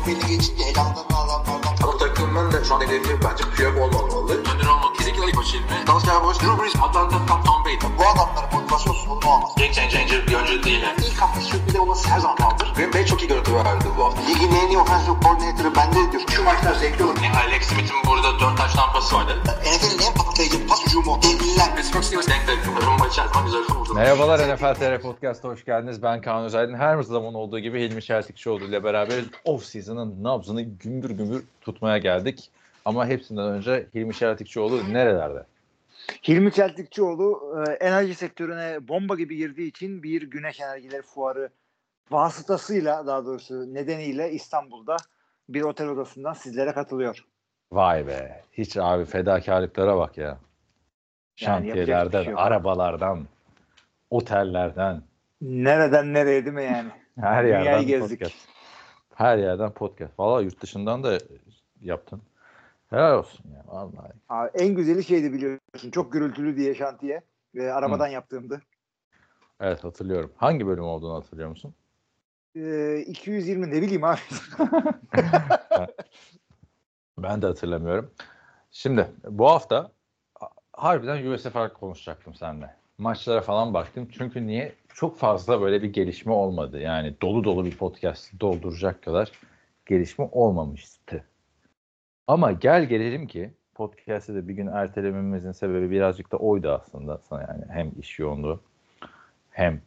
belli geçince elamdan adamlardan. Ama bu takımın da şu an hedefi bence Piyok olmamalı. Önder olmalı. Kesinlikle ilk başı ilmi. Dallas Cowboys, Drew Brees, Atlanta, Tom Brady. Bu adamların motivasyonsuz olma olmaz. Game changer bir oyuncu değil. İlk hafta sürpriz olması her zaman kaldır. Green Bay çok iyi görüntü verdi bu hafta. Ligin en iyi offensive coordinator'ı bende diyor. Şu maçlar zevkli olur. Alex Smith'in burada 4 taş tampası vardı. NFL'in en patlayıcı pas hücumu. Devliler. Pittsburgh Steelers denk denk. Rumba içerisinde güzel vurdu. Merhabalar NFL TR Podcast'a hoş geldiniz. Ben Kaan Özaydın. Her zaman olduğu gibi Hilmi Çeltikçioğlu ile beraber off-season'ın nabzını gümbür gümbür tutmaya geldik. Ama hepsinden önce Hilmi Çeltikçioğlu nerelerde? Hilmi Çeltikçioğlu enerji sektörüne bomba gibi girdiği için bir Güneş Enerjileri Fuarı vasıtasıyla, daha doğrusu nedeniyle İstanbul'da bir otel odasından sizlere katılıyor. Vay be. Hiç abi fedakarlıklara bak ya. Şantiyelerden, şey arabalardan, otellerden. Nereden nereye değil mi yani? Her Dünyayı yerden gezdik. podcast. Her yerden podcast. Valla yurt dışından da yaptın. Helal olsun ya. Vallahi. Abi, en güzeli şeydi biliyorsun. Çok gürültülü diye şantiye. Arabadan yaptığımdı. Evet hatırlıyorum. Hangi bölüm olduğunu hatırlıyor musun? 220 ne bileyim abi. Ben de hatırlamıyorum. Şimdi bu hafta harbiden USFL konuşacaktım seninle. Maçlara falan baktım. Çünkü niye? Çok fazla böyle bir gelişme olmadı. Yani dolu dolu bir podcast dolduracak kadar gelişme olmamıştı. Ama gel gelelim ki podcast'ı da bir gün ertelememizin sebebi birazcık da oydu aslında. Yani hem iş yoğunluğu hem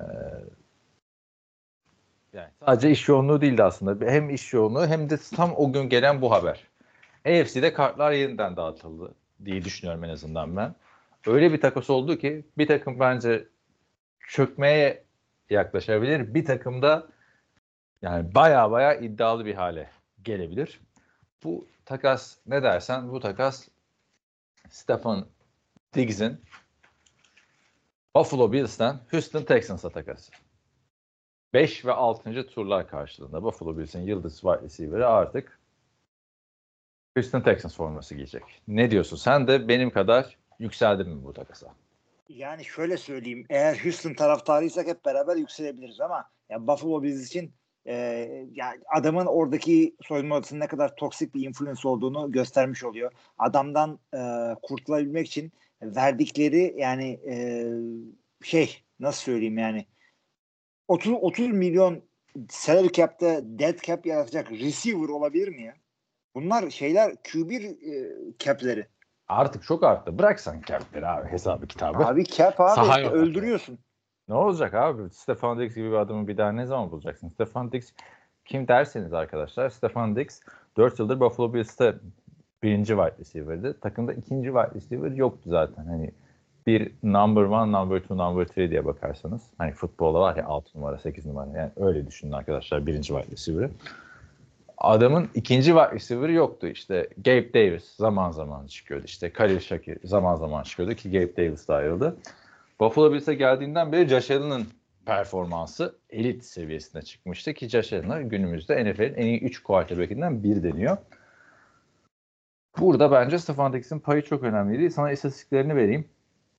yani sadece iş yoğunluğu değildi aslında. Hem iş yoğunluğu hem de tam o gün gelen bu haber. AFC'de kartlar yeniden dağıtıldı diye düşünüyorum en azından ben. Öyle bir takas oldu ki bir takım bence çökmeye yaklaşabilir. Bir takım da yani baya iddialı bir hale gelebilir. Bu takas ne dersen bu takas Stefon Diggs'in Buffalo Bills'ten Houston Texans'a takası. 5 ve 6. turlar karşılığında Buffalo Bills'in yıldız wide receiver'ı artık Houston Texans forması giyecek. Ne diyorsun? Sen de benim kadar yükseldin mi bu takasa? Yani şöyle söyleyeyim. Eğer Houston taraftarıysak hep beraber yükselebiliriz ama ya Buffalo Bills için yani adamın oradaki soyunma odasının ne kadar toksik bir influence olduğunu göstermiş oluyor. Adamdan kurtulabilmek için verdikleri yani nasıl söyleyeyim yani 30 milyon salary cap'te dead cap yaratacak receiver olabilir mi ya? Bunlar şeyler Q1 cap'leri. Artık çok arttı. Bıraksan cap'leri abi hesabı kitabı. Abi cap abi Saha işte, yok öldürüyorsun. Ne olacak abi? Stefan Diggs gibi bir adamı bir daha ne zaman bulacaksın? Stefan Diggs kim derseniz arkadaşlar. Stefan Diggs 4 yıldır Buffalo Bills'te 1. wide receiver'dı. Takımda 2. wide receiver yoktu zaten. Hani bir number 1, number 2, number 3 diye bakarsanız. Hani futbolda var ya 6 numara, 8 numara. Yani öyle düşünün arkadaşlar 1. wide receiver'ı. Adamın 2. wide receiver'ı yoktu. İşte Gabe Davis zaman zaman çıkıyordu. İşte Khalil Shakir zaman zaman çıkıyordu ki Gabe Davis da ayrıldı. Buffalo Bills'e geldiğinden beri Josh Allen'ın performansı elit seviyesine çıkmıştı ki Josh Allen'a günümüzde NFL'in en iyi 3 quarterback'inden biri deniyor. Burada bence Stefan Diggs'in payı çok önemliydi. Sana istatistiklerini vereyim.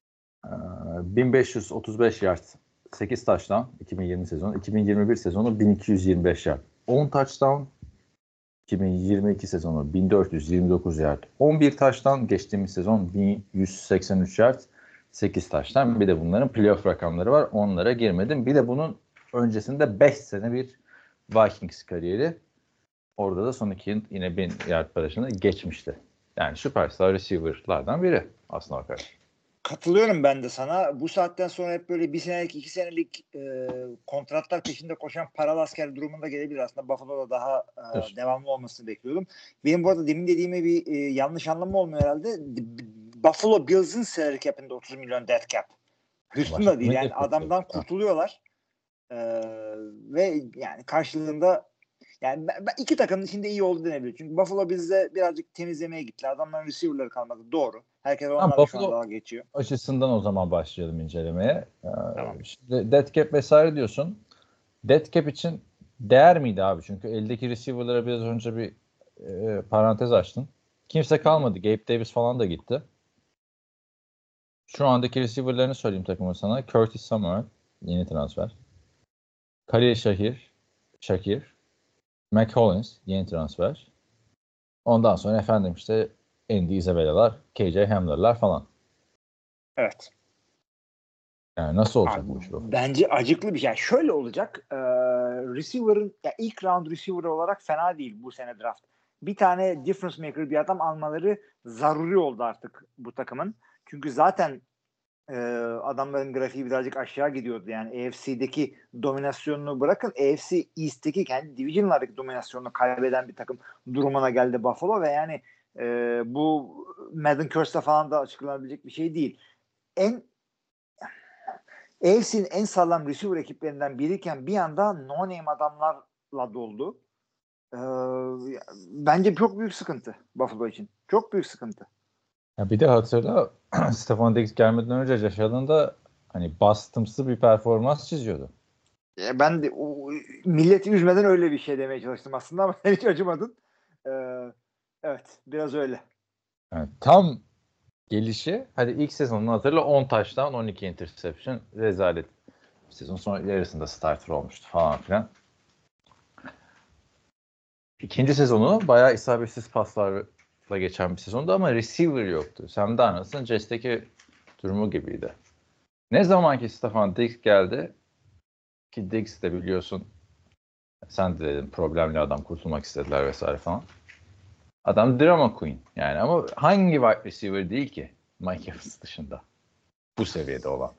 1535 yard, 8 touchdown 2020 sezonu, 2021 sezonu 1225 yard, 10 touchdown 2022 sezonu 1429 yard, 11 touchdown geçtiğimiz sezon 1183 yard, 8 taştan. Bir de bunların playoff rakamları var. Onlara girmedim. Bir de bunun öncesinde 5 sene bir Vikings kariyeri. Orada da son 2 yıl yine 1000 yard barajını geçmişti. Yani süperstar receiver'lardan biri aslında bakar. Katılıyorum ben de sana. Bu saatten sonra hep böyle 1 senelik 2 senelik kontratlar peşinde koşan paralı asker durumunda gelebilir. Aslında Buffalo'da daha devamlı olmasını bekliyordum. Benim bu arada demin dediğime bir yanlış anlama olmuyor herhalde. Buffalo Bills'in salary cap'inde 30 milyon dead cap. Houston'da değil. Yani adamdan kurtuluyorlar. Ve yani karşılığında yani iki takımın içinde iyi oldu denebilir. Çünkü Buffalo Bills'de birazcık temizlemeye gitti. Adamların receiver'ları kalmadı. Doğru. Herkes onlarla şu an daha geçiyor. Açısından o zaman başlayalım incelemeye. Tamam. Şimdi dead cap vesaire diyorsun. Dead cap için değer miydi abi? Çünkü eldeki receiver'lara biraz önce bir parantez açtın. Kimse kalmadı. Gabe Davis falan da gitti. Şu andaki receiver'larını söyleyeyim takımı sana. Curtis Samuel yeni transfer. Khalil Shakir, Mac Hollins yeni transfer. Ondan sonra efendim işte Andy Isabella'lar, KJ Hamler'lar falan. Evet. Yani nasıl olacak Abi, bu iş? bence acıklı bir şey. Yani şöyle olacak. Receiver'ın ya ilk round receiver olarak fena değil bu sene draft. Bir tane difference maker bir adam almaları zaruri oldu artık bu takımın. Çünkü zaten adamların grafiği birazcık aşağı gidiyordu. Yani AFC'deki dominasyonunu bırakın, AFC East'teki kendi division'lardaki dominasyonunu kaybeden bir takım durumuna geldi Buffalo ve yani bu Madden Curse'le falan da açıklanabilecek bir şey değil. AFC'nin en sağlam receiver ekiplerinden biriyken bir anda no name adamlarla doldu. Bence çok büyük sıkıntı Buffalo için. Çok büyük sıkıntı. Ya bir de hatırla Stefan Diggs gelmeden önce Josh Allen'da hani bastımsı bir performans çiziyordu. Ben de milleti üzmeden öyle bir şey demeye çalıştım aslında ama sen hiç acımadın. Evet, biraz öyle. Yani tam gelişi hadi ilk sezonunu hatırla 10 touchdown 12 interception rezalet. Sezon sonra yarısında starter olmuştu falan filan. İkinci sezonu bayağı isabetsiz paslarla geçen bir sezondu ama receiver yoktu. Sam Darnold'un Jets'teki durumu gibiydi. Ne zaman ki Stefan Diggs geldi ki Diggs de biliyorsun sen de dedin problemli adam kurtulmak istediler vesaire falan. Adam drama queen yani ama hangi wide receiver değil ki Mike Evans dışında bu seviyede olan.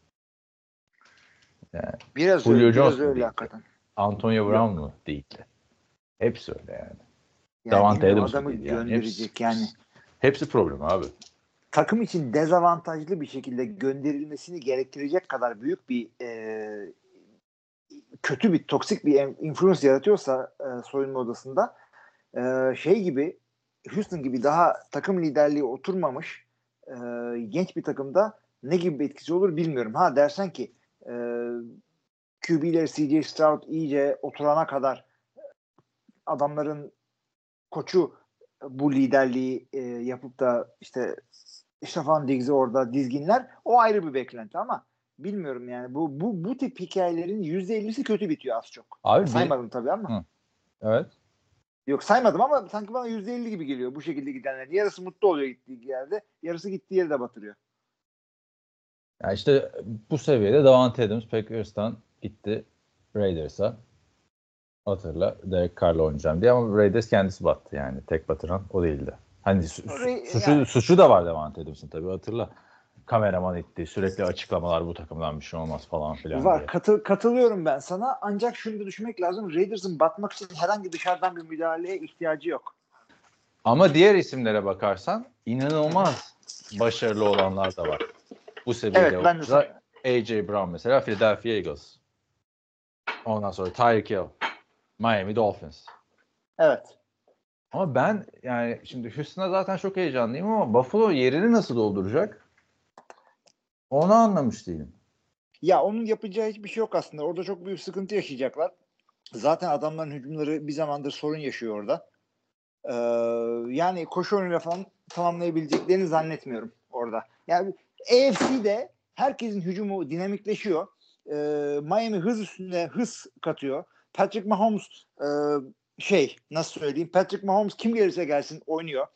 Yani Biraz Julio öyle, Jones biraz mu öyle değil ki? hakikaten. Antonio Brown Yok. mu değil ki? Hepsi öyle yani. Yani Davante bilmiyorum Adams mı adamı değil yani? gönderecek yani. Hepsi problem abi. Takım için dezavantajlı bir şekilde gönderilmesini gerektirecek kadar büyük bir kötü bir toksik bir influence yaratıyorsa soyunma odasında şey gibi Houston gibi daha takım liderliği oturmamış genç bir takımda ne gibi bir etkisi olur bilmiyorum. Ha dersen ki QB'leri CJ Stroud iyice oturana kadar adamların koçu bu liderliği yapıp da işte Stefan Diggs'i orada dizginler o ayrı bir beklenti ama bilmiyorum yani bu tip hikayelerin %50'si kötü bitiyor az çok. Abi Saymadım tabii ama. Hı. Evet. Yok saymadım ama sanki bana %50 gibi geliyor bu şekilde gidenler. Yarısı mutlu oluyor gittiği yerde. Yarısı gittiği yeri de batırıyor. Ya işte bu seviyede Davante Adams Packers'tan gitti Raiders'a. Hatırla Derek Carr'la oynayacağım diye ama Raiders kendisi battı yani. Tek batıran o değildi. Hani Yani suçu da var Davante Adams'ın tabii hatırla. Kameraman itti. Sürekli açıklamalar bu takımdan bir şey olmaz falan filan var. diye. Katılıyorum ben sana. Ancak şunu da düşünmek lazım. Raiders'ın batmak için herhangi dışarıdan bir müdahaleye ihtiyacı yok. Ama diğer isimlere bakarsan inanılmaz başarılı olanlar da var. Bu seviyede Evet ben de oyuncular. sana A.J. Brown mesela Philadelphia Eagles. Ondan sonra Tyreek Hill. Miami Dolphins. evet. Ama ben yani şimdi Houston'a zaten çok heyecanlıyım ama Buffalo yerini nasıl dolduracak? Onu anlamış değilim. Ya onun yapacağı hiçbir şey yok aslında. Orada çok büyük sıkıntı yaşayacaklar. Zaten adamların hücumları bir zamandır sorun yaşıyor orada. Yani koşu oyunuyla falan tamamlayabileceklerini zannetmiyorum orada. Yani AFC'de herkesin hücumu dinamikleşiyor. Miami hız üstünde hız katıyor. Patrick Mahomes nasıl söyleyeyim? Patrick Mahomes kim gelirse gelsin oynuyor.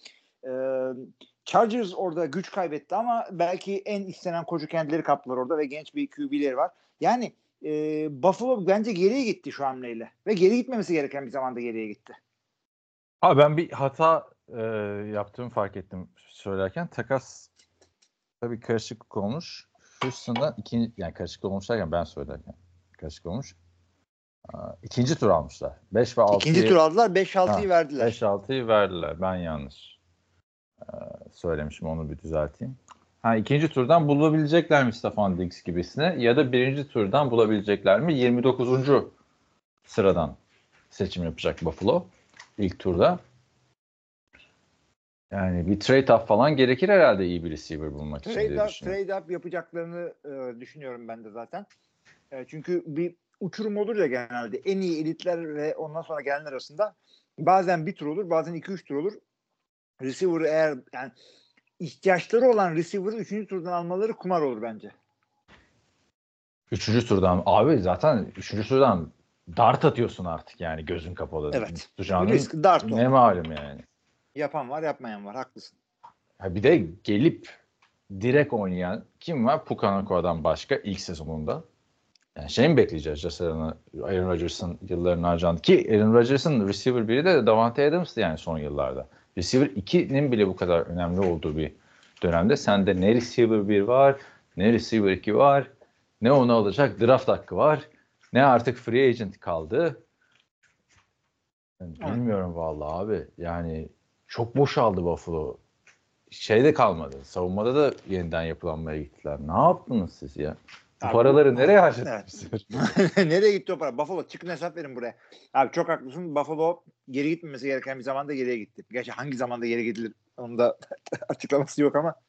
Chargers orada güç kaybetti ama belki en istenen koçu kendileri kaptılar orada ve genç bir QB'leri var. Yani Buffalo bence geriye gitti şu hamleyle. Ve geri gitmemesi gereken bir zamanda geriye gitti. Abi ben bir hata yaptığımı fark ettim söylerken. Takas tabii karışıklık olmuş. Houston'dan yani karışıklık olmuş derken ben söylerken karışıklık olmuş. İkinci tur almışlar. 5 ve 6'yı İkinci tur aldılar. 5-6'yı verdiler. 5-6'yı verdiler. Ben yanlış söylemişim onu bir düzelteyim. İkinci turdan bulabilecekler mi Stefan Diggs gibisine ya da birinci turdan bulabilecekler mi? 29. sıradan seçim yapacak Buffalo ilk turda. Yani bir trade-off falan gerekir herhalde iyi bir receiver bulmak için diye düşünüyorum. Trade-up yapacaklarını düşünüyorum ben de zaten. Çünkü bir uçurum olur ya genelde. En iyi elitler ve ondan sonra gelenler arasında bazen bir tur olur, bazen 2-3 tur olur. Receiver eğer yani ihtiyaçları olan receiver'ı 3. turdan almaları kumar olur bence. Üçüncü turdan abi zaten üçüncü turdan dart atıyorsun artık yani gözün kapalı. Evet. Tutacağının Risk dart o. ne malum yani. Yapan var, yapmayan var. Haklısın. Ha bir de gelip direkt oynayan kim var? Puka başka ilk sezonunda. Yani şey mi bekleyeceğiz? Aaron Rodgers'ın yıllarını harcandı. Ki Aaron Rodgers'ın receiver biri de Davante Adams'tı yani son yıllarda. Receiver 2'nin bile bu kadar önemli olduğu bir dönemde sende ne receiver 1 var, ne receiver 2 var, ne onu alacak draft hakkı var, ne artık free agent kaldı. Yani bilmiyorum vallahi abi. Yani çok boşaldı Buffalo. Şeyde kalmadı. Savunmada da yeniden yapılanmaya gittiler. Ne yaptınız siz ya? Bu Abi, paraları nereye harcadınız? Evet. Nereye gitti o para? Buffalo çıkın hesap verin buraya. Abi çok haklısın. Buffalo geri gitmemesi gereken bir zamanda geriye gitti. Gerçi hangi zamanda geri gidilir onun da açıklaması yok ama.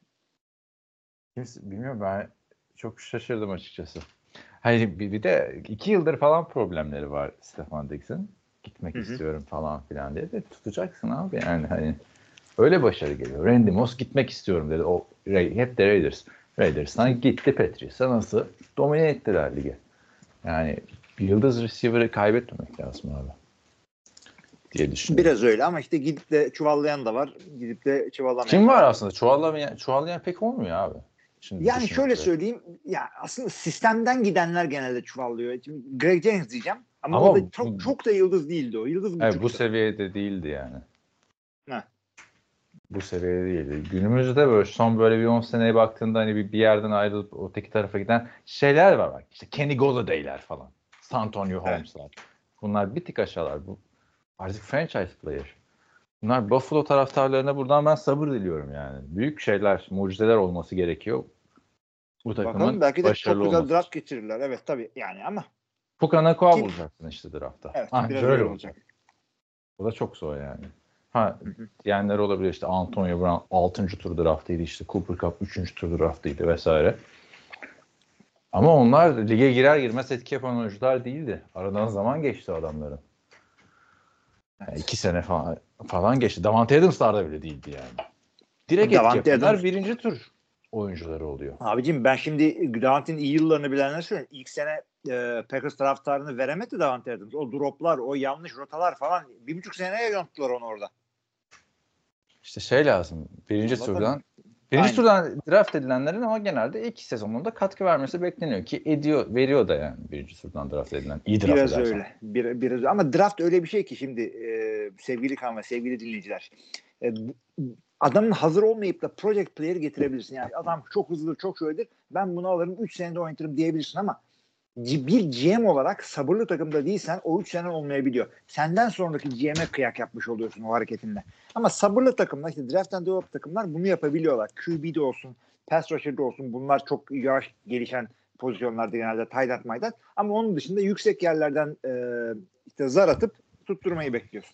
Bilmiyorum, ben çok şaşırdım açıkçası. Hayır, bir de 2 yıldır falan problemleri var Stefan Diggs'in. Gitmek istiyorum falan filan diye de tutacaksın abi yani hani öyle başarı geliyor. Randy Moss gitmek istiyorum dedi. O hep de Raiders'tan gitti Patriots'a nasıl domine ettiler lige. Yani bir yıldız receiver'ı kaybetmemek lazım abi diye düşünüyorum. Biraz öyle ama işte gidip de çuvallayan da var. Gidip de çuvallamayan. Kim var aslında? Çuvallayan pek olmuyor abi. Şimdi yani şöyle söyleyeyim. Ya aslında sistemden gidenler genelde çuvallıyor. Şimdi Greg Jennings diyeceğim. Ama o da çok da yıldız değildi o. Yıldız evet, bu seviyede değildi yani. Ne? Bu seviyede değildi. Günümüzde böyle son böyle bir 10 seneye baktığında hani bir yerden ayrılıp öteki tarafa giden şeyler var bak. İşte Kenny Galladay'ler falan. Santonio Holmes'lar. Evet. Bunlar bir tık aşağılar. Bu artık franchise player. Bunlar Buffalo taraftarlarına buradan ben sabır diliyorum yani. Büyük şeyler, mucizeler olması gerekiyor. Bu takımın bakalım, belki de başarılı çok güzel olması. draft geçirirler. Evet tabii yani ama. Puka Nakua bulacaksın işte draftta. Evet, biraz öyle olacak. O da çok zor yani. Diyenler olabilir işte Antonio Brown 6. tur draftıydı işte Cooper Kupp 3. tur draftıydı vesaire. Ama onlar lige girer girmez etki yapan oyuncular değildi. Aradan zaman geçti adamların. Yani 2 sene falan geçti. Davante Adams'lar da bile değildi yani. Direkt etki yapanlar 1. tur oyuncuları oluyor. Abicim ben şimdi Davante'nin iyi yıllarını bilenler söylüyorum. İlk sene Packers taraftarını veremedi Davante Adams. O droplar, o yanlış rotalar falan 1,5 seneye yonttular onu orada. İşte şey lazım. Birinci turdan draft edilenlerin ama genelde ilk sezonunda katkı vermesi bekleniyor ki veriyor da yani birinci turdan draft edilen. İyi draft biraz edersen. öyle. Biraz ama draft öyle bir şey ki şimdi sevgili Kaan ve sevgili dinleyiciler. Adamın hazır olmayıp da project player getirebilirsin. Yani adam çok hızlıdır, çok şöyledir. Ben bunu alırım 3 senede oynatırım diyebilirsin ama bir GM olarak sabırlı takımda değilsen o 3 sene olmayabiliyor. Senden sonraki GM'e kıyak yapmış oluyorsun o hareketinle. Ama sabırlı takımlar, işte draft and develop takımlar bunu yapabiliyorlar. QB'de olsun, pass rusher'da olsun, bunlar çok yavaş gelişen pozisyonlarda genelde tight end maydat. Ama onun dışında yüksek yerlerden işte zar atıp tutturmayı bekliyorsun.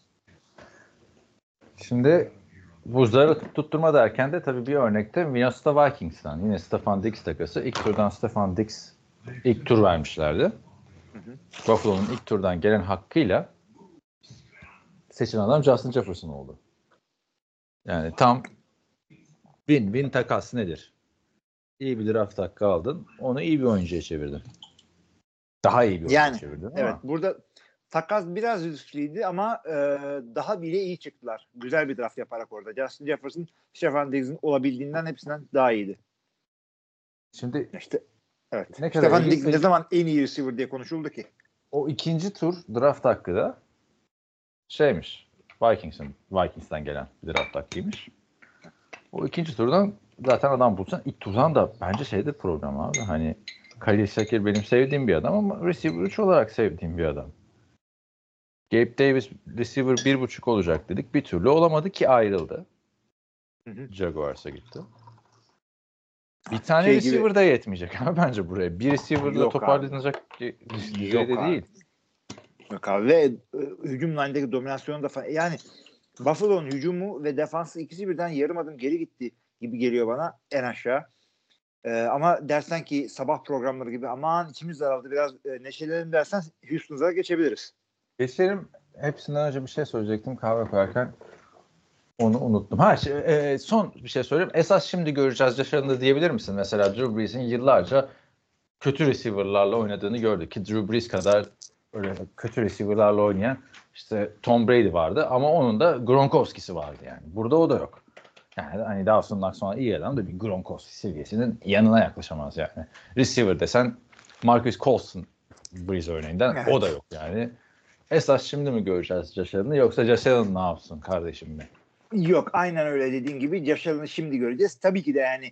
Şimdi bu zar atıp tutturma derken de tabii bir örnekte Minnesota Vikings'ten yine Stefan Diggs takası. İlk turdan Stefan Diggs ilk tur vermişlerdi. Buffalo'nun ilk turdan gelen hakkıyla seçilen adam Justin Jefferson oldu. Yani tam win-win takas nedir? İyi bir draft hakkı aldın. Onu iyi bir oyuncuya çevirdin. Daha iyi bir oyuncuya çevirdin ama. Evet, burada takas biraz riskliydi ama daha bile iyi çıktılar. Güzel bir draft yaparak orada. Justin Jefferson, Stefan Diggs'in olabildiğinden hepsinden daha iyiydi. Şimdi işte evet. Stefan Diggs ne zaman en iyi receiver diye konuşuldu ki? O 2. tur draft hakkı da şeymiş. Vikings'ten gelen bir draft hakkıymış. O 2. turdan zaten adam bulsan ilk turdan da bence şeydir program abi. Hani Khalil Shakir benim sevdiğim bir adam ama receiver 3 olarak sevdiğim bir adam. Gabe Davis receiver 1.5 olacak dedik. Bir türlü olamadı ki ayrıldı. Jaguars'a gitti. Bir tane receiver da yetmeyecek ama bence buraya. Bir receiver'la toparlanacak düzeyde değil. Yok abi ve hücum line'deki dominasyonu da falan. Yani Buffalo'nun hücumu ve defansı ikisi birden yarım adım geri gitti gibi geliyor bana en aşağı. Ama dersen ki sabah programları gibi aman içimiz daraldı biraz neşelenelim dersen Houston'a geçebiliriz. Geçelim. Hepsinden önce bir şey söyleyecektim kahve koyarken. Onu unuttum. Son bir şey söyleyeyim. Esas şimdi göreceğiz yaşarında diyebilir misin? Mesela Drew Brees'in yıllarca kötü receiver'larla oynadığını gördük ki Drew Brees kadar öyle kötü receiver'larla oynayan işte Tom Brady vardı ama onun da Gronkowski'si vardı yani. Burada o da yok. Yani hani Dawson sonra iyi adam da bir Gronkowski seviyesinin yanına yaklaşamaz yani. Receiver desen Marcus Colston Breeze örneğinden Evet. o da yok yani. Esas şimdi mi göreceğiz Josh Allen'ı yoksa Josh Allen ne yapsın kardeşim mi? Yok, aynen öyle dediğin gibi Josh Allen'ı şimdi göreceğiz. Tabii ki de yani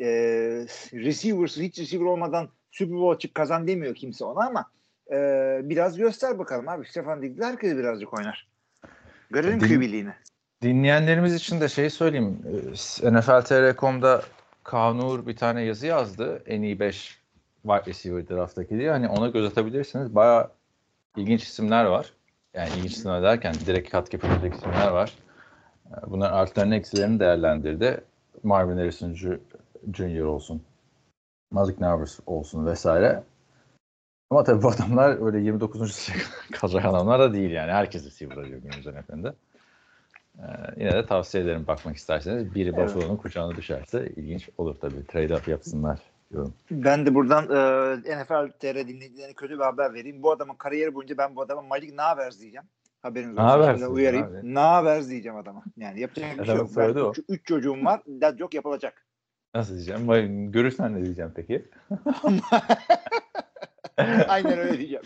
hiç receiver olmadan Super Bowl çık kazan demiyor kimse ona ama biraz göster bakalım abi. Stefan Diggs'le herkes birazcık oynar. Görelim QB'liğini. Dinleyenlerimiz için de şey söyleyeyim. NFL.tr.com'da Kaan Uğur bir tane yazı yazdı. En iyi 5 wide receiver drafttaki diye. Hani ona göz atabilirsiniz. Bayağı ilginç isimler var. Yani ilginç isimler derken direkt katkı yapabilecek isimler var. Bunların artılarını eksilerini değerlendirdi. Marvin Harrison Jr. olsun. Malik Nabers olsun vesaire. Ama tabii bu adamlar öyle 29. sıraya kalacak adamlar da değil yani. Herkes receiver arıyor günümüzün NFL'de. Yine de tavsiye ederim bakmak isterseniz. Biri Buffalo'nun kucağına düşerse ilginç olur tabii. Trade-up yapsınlar diyorum. Ben de buradan NFL TR dinleyicilerine kötü bir haber vereyim. Bu adamın kariyeri boyunca ben bu adama Malik Nabers diyeceğim. Haberiniz olsun. Şimdi uyarayım. Nabers diyeceğim adama. Yani yapacak bir şey yok. Ben 3 çocuğum var. Dad yok, yapılacak. Nasıl diyeceğim? Görürsen ne diyeceğim peki? Aynen öyle diyeceğim.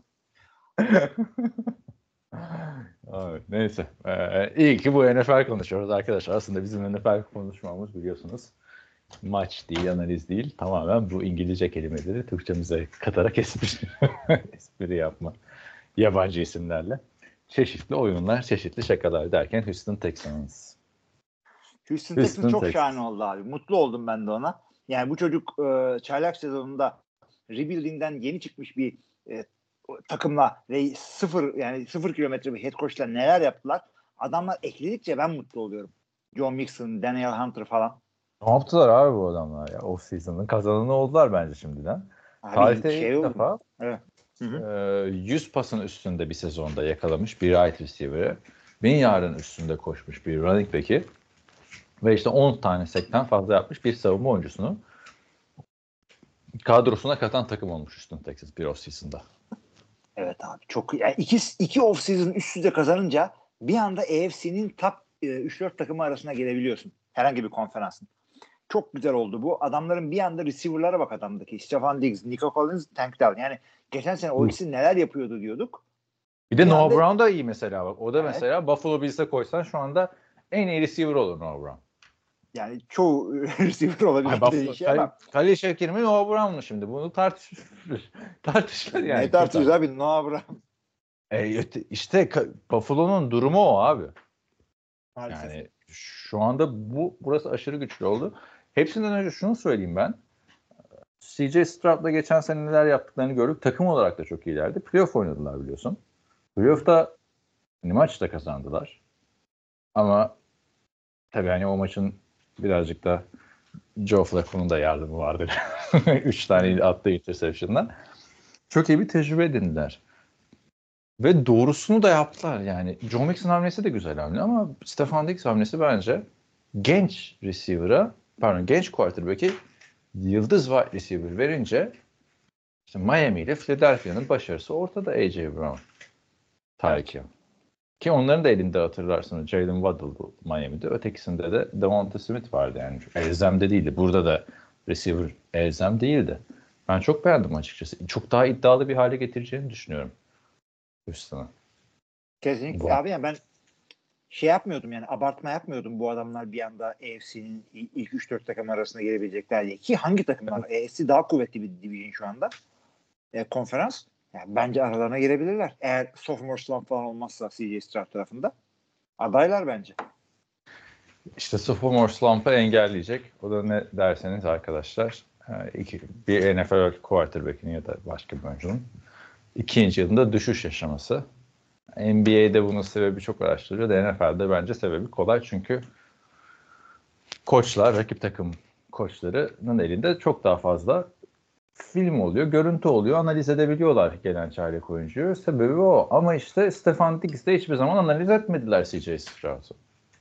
Abi, neyse. İyi ki bu NFL konuşuyoruz arkadaşlar. Aslında bizim NFL konuşmamız biliyorsunuz maç değil, analiz değil. Tamamen bu İngilizce kelimeleri Türkçemize katarak espri yapma. Yabancı isimlerle. Çeşitli oyunlar, çeşitli şakalar derken Houston Texans. Houston Texans çok şahane oldu abi. Mutlu oldum ben de ona. Yani bu çocuk çaylak sezonunda rebuilding'den yeni çıkmış bir takımla ve sıfır kilometre bir head coach'la neler yaptılar. Adamlar ekledikçe ben mutlu oluyorum. John Mixon, Daniel Hunter falan. Ne yaptılar abi bu adamlar ya? Off-season'ın kazananı oldular bence şimdiden. Tarihte ilk defa evet. 100 pasın üstünde bir sezonda yakalamış bir wide receiver'ı. 1000 yardın üstünde koşmuş bir running back'i ve işte 10 tane sekten fazla yapmış bir savunma oyuncusunu kadrosuna katan takım olmuş Houston Texans bir off-season'da. Evet abi, çok yani iki off-season üst üste kazanınca bir anda AFC'nin top 3-4 takımı arasına gelebiliyorsun. Herhangi bir konferansın. Çok güzel oldu bu. Adamların bir anda receiver'lara bak adamdaki. Stefan Diggs, Nico Collins, Tank Dell. Yani geçen sene o ikisi neler yapıyordu diyorduk. Bir de Noah Brown da iyi mesela bak. O da mesela Buffalo Bills'e koysan şu anda en iyi receiver olur Noah Brown. Yani çoğu receiver olabilir. Kale Şevkir mi Noah Brown mu şimdi? Bunu tartışılır yani. Ne tartışıyoruz abi? Noah Brown. İşte Buffalo'nun durumu o abi. Maalesef. Yani şu anda burası aşırı güçlü oldu. Hepsinden önce şunu söyleyeyim ben. CJ Stroud'la geçen sene neler yaptıklarını gördük. Takım olarak da çok iyilerdi. Playoff oynadılar biliyorsun. Playoff'ta maçta kazandılar. Ama tabii hani o maçın birazcık da Joe Flacco'nun da yardımı vardı. 3 tane attığı interception'dan. Çok iyi bir tecrübe edindiler. Ve doğrusunu da yaptılar yani. Joe Mixon hamlesi de güzel hamle ama Stefan Diggs hamlesi bence genç quarterback'i yıldız wide receiver verince işte Miami ile Philadelphia'nın başarısı ortada. A.J. Brown, Tyreek Hill. Ki onların da elinde hatırlarsınız Jalen Waddle bu Miami'de. Ötekisinde de Devonta Smith vardı yani. Elzem'de değildi. Burada da receiver elzem değildi. Ben çok beğendim açıkçası. Çok daha iddialı bir hale getireceğini düşünüyorum. Houston'a. Kesinlikle abi, yani ben yapmıyordum yani, abartma yapmıyordum bu adamlar bir anda AFC'nin ilk 3-4 takım arasında gelebilecekler diye. Ki hangi takımlar? AFC daha kuvvetli bir division şu anda. Konferans. Yani bence aralarına girebilirler. Eğer sophomore slump falan olmazsa CJ Stroud tarafında. Adaylar bence. İşte sophomore slump'ı engelleyecek. O da ne derseniz arkadaşlar. Bir NFL quarterback'in ya da başka bir oyuncunun 2. yılında düşüş yaşaması. NBA'de bunun sebebi çok araştırılıyor da NFL'de bence sebebi kolay çünkü koçlar, rakip takım koçlarının elinde çok daha fazla film oluyor, görüntü oluyor, analiz edebiliyorlar gelen çaylak oyuncuyu. Sebebi o. Ama işte Stefan Diggs'de hiçbir zaman analiz etmediler CJ Stroud'u.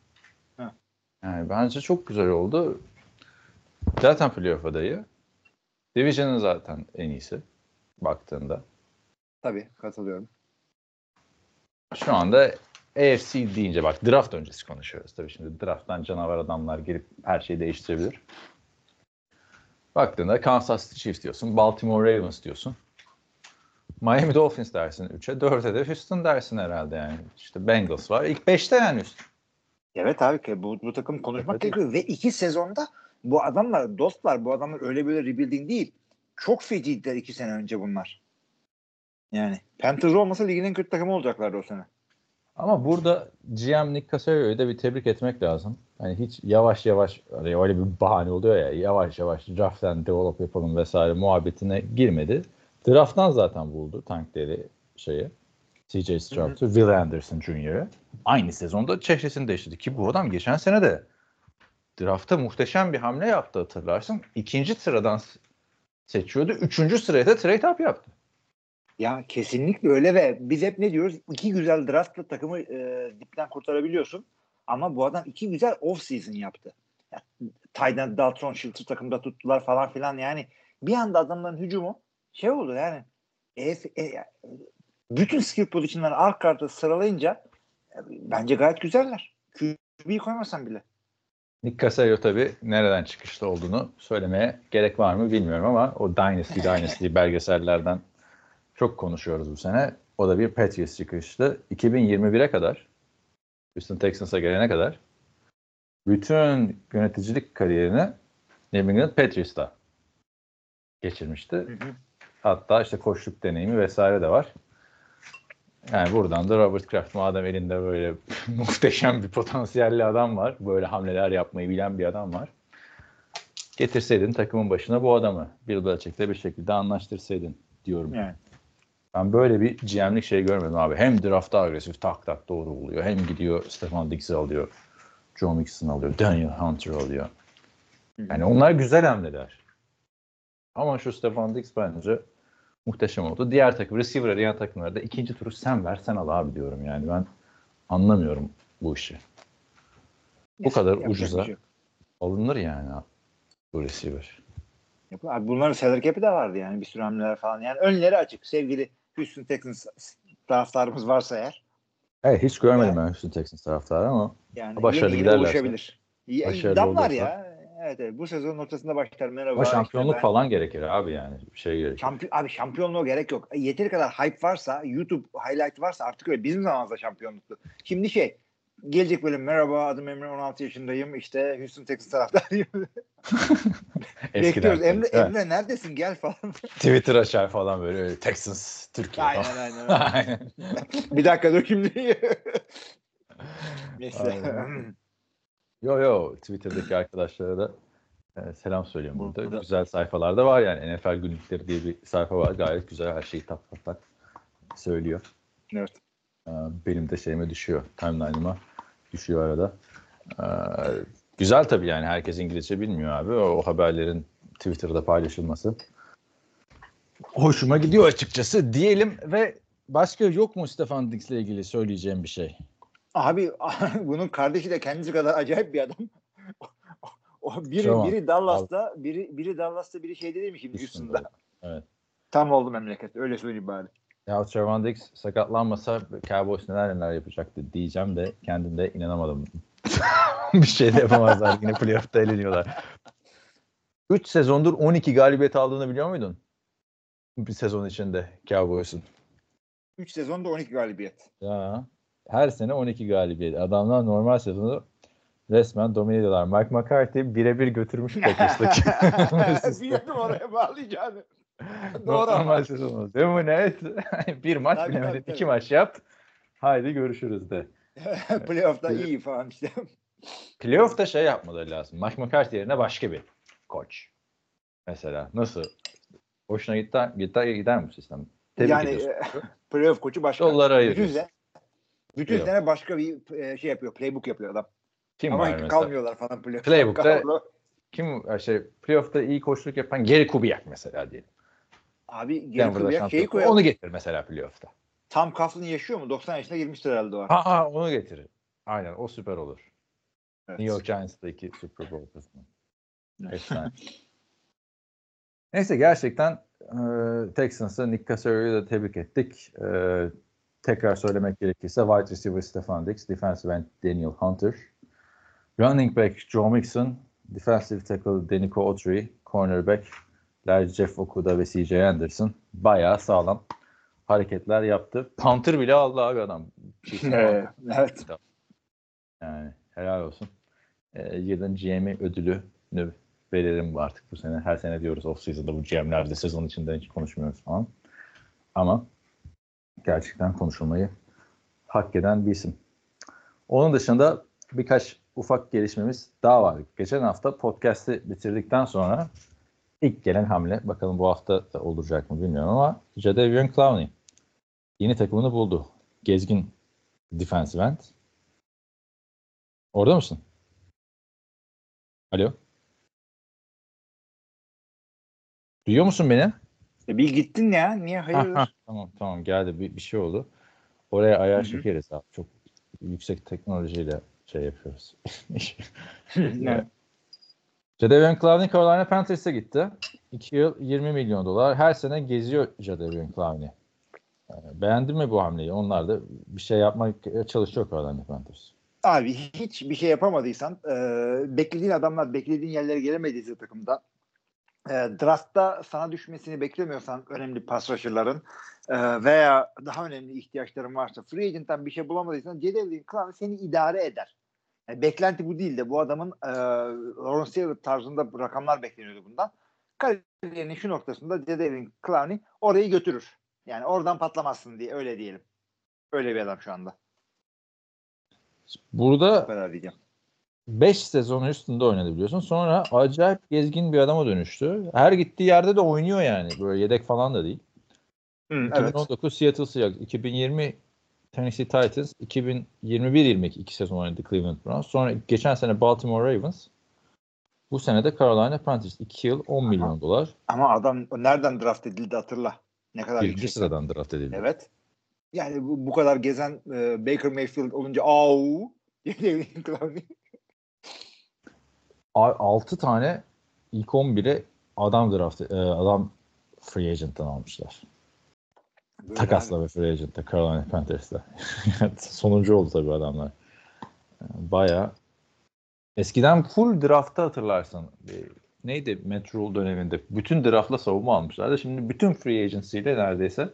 Yani bence çok güzel oldu. Zaten playoff adayı. Division'ın zaten en iyisi baktığında. Tabii katılıyorum. Şu anda AFC deyince bak draft öncesi konuşuyoruz. Tabii şimdi drafttan canavar adamlar gelip her şeyi değiştirebilir. Baktığında Kansas City Chiefs diyorsun, Baltimore Ravens diyorsun. Miami Dolphins dersin 3'e, 4'e de Houston dersin herhalde yani. İşte Bengals var. İlk 5'te yani Houston. Evet abi ki bu takım konuşmak Evet, gerekiyor ve 2 sezonda bu adamlar dostlar, bu adamlar öyle böyle rebuilding değil. Çok feciydiler 2 sene önce bunlar. Yani Panthers olmasa ligin en kötü takımı olacaklardı o sene. Ama burada GM Nick Caserio'yu da bir tebrik etmek lazım. Hani hiç yavaş yavaş hani öyle bir bahane oluyor ya, yavaş yavaş draft and develop yapalım vesaire muhabbetine girmedi. Draft'tan zaten buldu Tank Deli şeyi. CJ Stroud'u, Will Anderson Jr.'ı. Aynı sezonda çehresini değiştirdi ki bu adam geçen sene de draftta muhteşem bir hamle yaptı hatırlarsın. 2. sıradan seçiyordu. 3. sıraya da trade up yaptı. Ya kesinlikle öyle ve biz hep ne diyoruz? 2 güzel draftla takımı dipten kurtarabiliyorsun. Ama bu adam 2 güzel off season yaptı. Yani, Tyden Dalton Schultz'ı takımda tuttular falan filan yani. Bir anda adamların hücumu şey oldu yani. Bütün skill pozisyonları arka arkaya sıralayınca bence gayet güzeller. QB'yi koymasan bile. Nick Caserio tabii nereden çıkışta olduğunu söylemeye gerek var mı bilmiyorum ama o Dynasty belgesellerden çok konuşuyoruz bu sene. O da bir Patriots çıkıştı. 2021'e kadar Houston Texans'a gelene kadar bütün yöneticilik kariyerini New England Patriots'ta geçirmişti. Hı hı. Hatta işte koçluk deneyimi vesaire de var. Yani buradan da Robert Kraft madem elinde böyle muhteşem bir potansiyelli adam var. Böyle hamleler yapmayı bilen bir adam var. Getirseydin takımın başına bu adamı. Bill Belichick'le bir şekilde anlaştırsaydın diyorum. Yani. Ben böyle bir GM'lik şey görmedim abi. Hem draftta agresif tak doğru oluyor. Hem gidiyor Stefan Diggs'i alıyor. Joe Mixon alıyor. Daniel Hunter alıyor. Yani onlar güzel hamleler. Ama şu Stefan Diggs bence muhteşem oldu. Diğer takım, receiver arayan takımlarda 2. turu sen ver, sen al abi diyorum. Yani ben anlamıyorum bu işi. Bu kadar ucuza alınır yani bu receiver. Abi bunların salary cap'i de vardı yani bir sürü hamleler falan. Yani önleri açık. Sevgili Houston Texans taraftarımız varsa eğer. Evet, hiç görmedim ben Houston Texans taraftarı ama yani başarılı yeni giderlerse. oluşabilir. Damlar ya. Evet, bu sezonun ortasında başlar. Merhaba. Ama şampiyonluk falan gerekir abi yani. Bir şey gerekir. Abi şampiyonluğa gerek yok. Yeteri kadar hype varsa, YouTube highlight varsa artık öyle. Bizim zamanımızda şampiyonluktu. Şimdi gelecek böyle merhaba adım Emre 16 yaşındayım işte Houston Texans taraftarıyım. Bekliyoruz. Emre neredesin gel falan. Twitter açar falan böyle Texans Türkiye. Aynen. Bir dakika dur şimdi. Neyse. Yo Twitter'daki arkadaşlara da selam söyleyeyim burada. Güzel sayfalar da var yani. NFL Günlükleri diye bir sayfa var. Gayet güzel her şeyi tak söylüyor. Evet. Benim de şeyime düşüyor. Timeline'ıma düşüyor arada. Güzel tabii yani. Herkes İngilizce bilmiyor abi. O haberlerin Twitter'da paylaşılması hoşuma gidiyor açıkçası diyelim ve başka yok mu Stefan Diggs'le ilgili söyleyeceğim bir şey? Abi bunun kardeşi de kendisi kadar acayip bir adam. Biri Dallas'ta, biri Dallas'ta, biri şeyde değil mi şimdi Houston'da. Evet. Tam oldu memleket. Öyle söyleyeyim bari. Ya Trevon Diggs sakatlanmasa Cowboys neler yapacaktı diyeceğim de kendim de inanamadım. Bir şey de yapamazlar. Yine playoff'ta eleniyorlar. 3 sezondur 12 galibiyet aldığını biliyor muydun? Bir sezon içinde Cowboys'un. 3 sezonda 12 galibiyet. Ya her sene 12 galibiyet. Adamlar normal sezonu resmen domine ediyorlar. Mike McCarthy birebir götürmüş Packers'taki. Biliyordum oraya bağlayacağını. Doğru normal sezonu. Değil mi? Evet. Bir maç bilemedin. 2 maç yap. Haydi görüşürüz de. Playoff'ta iyi falan işte. Playoff'ta şey yapmaları lazım. Mike McCarthy yerine başka bir koç. Mesela nasıl? Hoşuna gider mi bu sistem? Yani playoff koçu başka. Yolları ayırıyorsun. Bütün sene başka bir şey yapıyor. Playbook yapıyor adam. Kim ama var mesela? Kalmıyorlar falan playoff'ta. Playbook'ta kim playoff'ta iyi koçluk yapan Gary Kubiak mesela diyelim. Abi Gary Kubiak şeyi koyalım. Onu getir mesela playoff'ta. Tom Coughlin yaşıyor mu? 90 yaşına girmiştir herhalde o. Onu getirir. Aynen o süper olur. Evet. New York Giants'ta 2 Super Bowl kazandı. Efsane. Neyse gerçekten Texans'ı Nick Caserio'yu da tebrik ettik. Tekrar söylemek gerekirse wide receiver Stefan Diggs, defensive end Daniel Hunter, running back Joe Mixon, defensive tackle Denico Autry, cornerback'ler Jeff Okuda ve CJ Anderson bayağı sağlam hareketler yaptı. Punter bile aldı abi adam. Evet. Yani helal olsun. Yılın GM ödülünü verelim artık bu sene. Her sene diyoruz off-season'da bu GM'lerde sezon içinde hiç konuşmuyoruz falan. Ama gerçekten konuşulmayı hak eden bir isim. Onun dışında birkaç ufak gelişmemiz daha var. Geçen hafta podcast'i bitirdikten sonra ilk gelen hamle, bakalım bu hafta da olacak mı bilmiyorum ama Jadeveon Clowney yeni takımını buldu. Gezgin defensive end. Orada mısın? Alo? Duyuyor musun beni? Bir gittin ya. Niye? Hayırdır? Tamam geldi. Bir şey oldu. Oraya ayar çekeriz abi. Çok yüksek teknolojiyle şey yapıyoruz. Evet. Jadeveon Clowney Carolina Panthers'a gitti. 2 yıl $20 milyon. Her sene geziyor Jadeveon Clowney. Beğendin mi bu hamleyi? Onlar da bir şey yapmaya çalışıyor Carolina Panthers. Abi hiç bir şey yapamadıysan, beklediğin adamlar beklediğin yerlere gelemediyse takımda, draft'ta sana düşmesini beklemiyorsan önemli pass rusher'ların veya daha önemli ihtiyaçların varsa, free agent'tan bir şey bulamadıysan Jadeveon Clowney seni idare eder. Yani beklenti bu değil de bu adamın Lawrence Taylor tarzında rakamlar bekleniyordu bundan. Kariyerinin şu noktasında Jadeveon Clowney orayı götürür. Yani oradan patlamazsın diye, öyle diyelim. Öyle bir adam şu anda. Burada 5 sezon üstünde oynadı biliyorsun. Sonra acayip gezgin bir adama dönüştü. Her gittiği yerde de oynuyor yani. Böyle yedek falan da değil. 2019 evet. Seattle Seahawks, 2020 Tennessee Titans, 2021-22 2 sezon oynadı Cleveland Browns. Sonra geçen sene Baltimore Ravens. Bu sene de Carolina Panthers. 2 yıl $10 milyon. Ama adam nereden draft edildi hatırla. Ne kadar birinci sıradan draft edildi. Evet. Yani bu kadar gezen Baker Mayfield olunca 6 tane ilk 11'e adam free agent'tan almışlar. Böyle takasla ve free agent'ta Carolina Panthers'ta. Sonuncu oldu tabii adamlar. Bayağı eskiden full draft'ta hatırlarsın. Neydi Matt Rule döneminde? Bütün draft'la savunma almışlardı. Şimdi bütün free agency ile neredeyse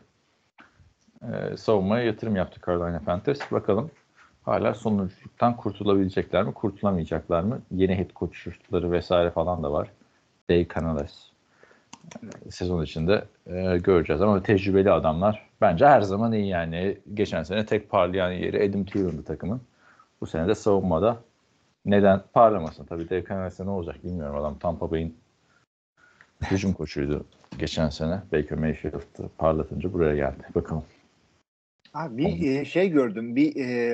savunmaya yatırım yaptı Carolina Panthers. Bakalım hala sonunculuktan kurtulabilecekler mi? Kurtulamayacaklar mı? Yeni head coach'ları vesaire falan da var. Dave Canales. Sezon içinde göreceğiz ama tecrübeli adamlar bence her zaman iyi yani. Geçen sene tek parlayan yeri Adam Thielen'dı takımın. Bu sene de savunmada neden parlamasın? Tabii Dave Canales'e ne olacak bilmiyorum. Adam Tampa Bay'in hücum koçuydu geçen sene. Baker Mayfield'ı parlatınca buraya geldi. Bakalım. Abi bir şey gördüm. Bir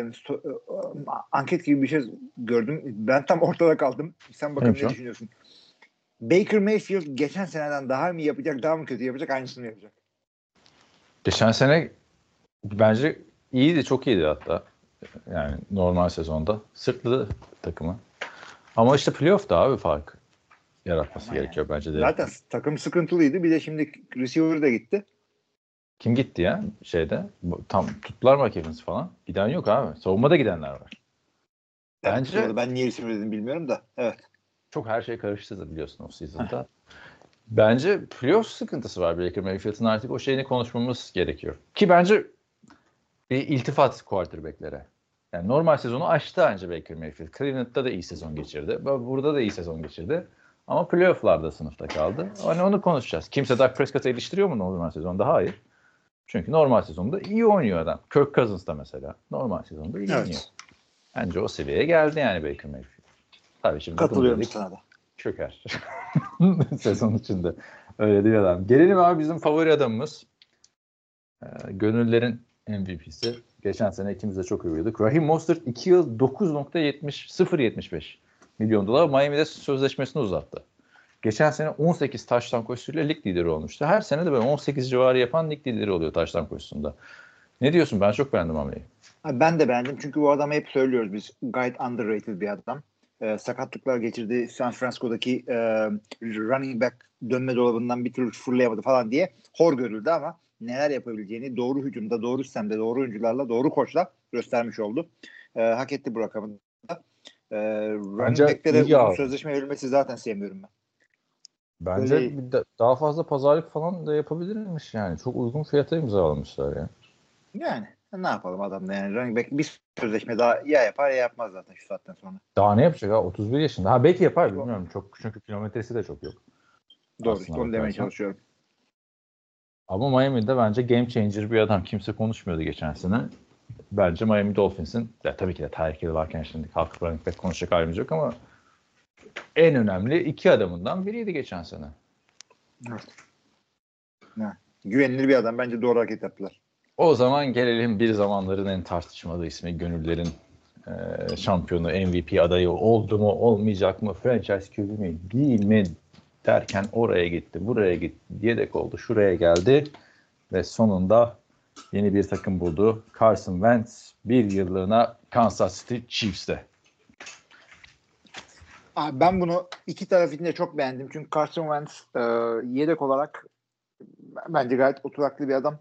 anket gibi bir şey gördüm. Ben tam ortada kaldım. Sen bakalım ne düşünüyorsun? Baker Mayfield geçen seneden daha mı yapacak, daha mı kötü yapacak, aynısını yapacak? Geçen sene bence iyiydi, çok iyiydi hatta. Yani normal sezonda. Sırtladı takımı. Ama işte playoff'ta abi fark yaratması gerekiyor bence de. Zaten takım sıkıntılıydı. Bir de şimdi receiver da gitti. Kim gitti ya şeyde? Tam tuttular mı Kevin's falan? Giden yok abi. Savunmada gidenler var. Bence evet, ben niye receiver dedim bilmiyorum da. Evet. Çok her şey karıştı da biliyorsun o season'da. Bence playoff sıkıntısı var Baker Mayfield'ın, artık o şeyini konuşmamız gerekiyor. Ki bence bir iltifat quarterback'lere. Yani normal sezonu aştı anca Baker Mayfield. Cleveland'da da iyi sezon geçirdi. Burada da iyi sezon geçirdi. Ama playoff'larda sınıfta kaldı. Hani onu konuşacağız. Kimse Dak Prescott'ı eleştiriyor mu normal sezonda? Hayır. Çünkü normal sezonda iyi oynuyor adam. Kirk Cousins da mesela. Normal sezonda iyi oynuyor. Bence o seviyeye geldi yani Baker Mayfield. Tabii şimdi katılıyorum sana da. Çöker. Sezon içinde. Öyle değil adam. Gelelim abi bizim favori adamımız. Gönüllerin MVP'si. Geçen sene ikimiz de çok övüyorduk. Raheem Mostert 2 yıl $9.75 milyon Miami'de sözleşmesini uzattı. Geçen sene 18 touchdown koşusuyla lig lideri olmuştu. Her sene de böyle 18 civarı yapan lig lideri oluyor touchdown koşusunda. Ne diyorsun? Ben çok beğendim hamleyi. Ben de beğendim. Çünkü bu adamı hep söylüyoruz biz. Gayet underrated bir adam. sakatlıklar geçirdi. San Francisco'daki running back dönme dolabından bir türlü fırlayamadı falan diye hor görüldü ama neler yapabileceğini doğru hücumda, doğru sistemde, doğru oyuncularla, doğru koçla göstermiş oldu. Hak etti bu rakamı da. Running back'lere uzun sözleşme verilmesi zaten sevmiyorum ben. Bence böyle, daha fazla pazarlık falan da yapabilirmiş yani. Çok uygun fiyata imzalamışlar ya. Yani ne yapalım adamla yani. Running back bir sözleşme daha ya yapar ya yapmaz zaten şu saatten sonra. Daha ne yapacak ha? 31 yaşında. Ha belki yapar bilmiyorum. Çok, çünkü kilometresi de çok yok. Doğru. Onu demeye çalışıyorum. Ama Miami'de bence game changer bir adam. Kimse konuşmuyordu geçen sene. Bence Miami Dolphins'in tabii ki de Tyreek Hill varken şimdi kalkıp running back konuşacak halimiz yok ama en önemli iki adamından biriydi geçen sene. Evet. Güvenilir bir adam. Bence doğru hareket yaptılar. O zaman gelelim bir zamanların en tartışmalı ismi, gönüllerin şampiyonu, MVP adayı oldu mu, olmayacak mı, franchise QB mi, değil mi derken oraya gitti, buraya gitti, yedek oldu, şuraya geldi ve sonunda yeni bir takım buldu. Carson Wentz bir yıllığına Kansas City Chiefs'te. Abi ben bunu iki taraf için de çok beğendim. Çünkü Carson Wentz yedek olarak bence gayet oturaklı bir adam.